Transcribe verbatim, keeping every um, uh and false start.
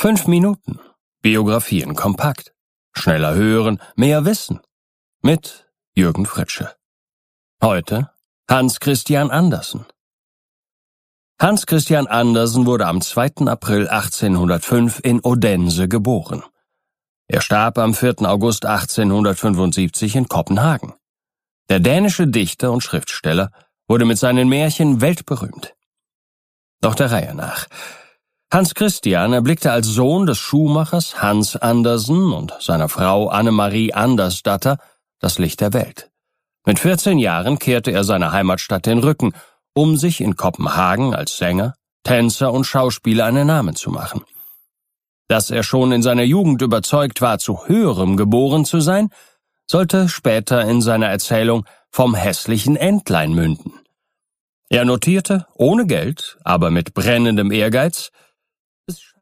Fünf Minuten. Biografien kompakt. Schneller hören, mehr wissen. Mit Jürgen Fritzsche. Heute Hans Christian Andersen. Hans Christian Andersen wurde am zweiten April achtzehnhundertfünf in Odense geboren. Er starb am vierten August achtzehnhundertfünfundsiebzig in Kopenhagen. Der dänische Dichter und Schriftsteller wurde mit seinen Märchen weltberühmt. Doch der Reihe nach. Hans Christian erblickte als Sohn des Schuhmachers Hans Andersen und seiner Frau Annemarie Andersdatter das Licht der Welt. Mit vierzehn Jahren kehrte er seiner Heimatstadt den Rücken, um sich in Kopenhagen als Sänger, Tänzer und Schauspieler einen Namen zu machen. Dass er schon in seiner Jugend überzeugt war, zu Höherem geboren zu sein, sollte später in seiner Erzählung vom hässlichen Entlein münden. Er notierte, ohne Geld, aber mit brennendem Ehrgeiz: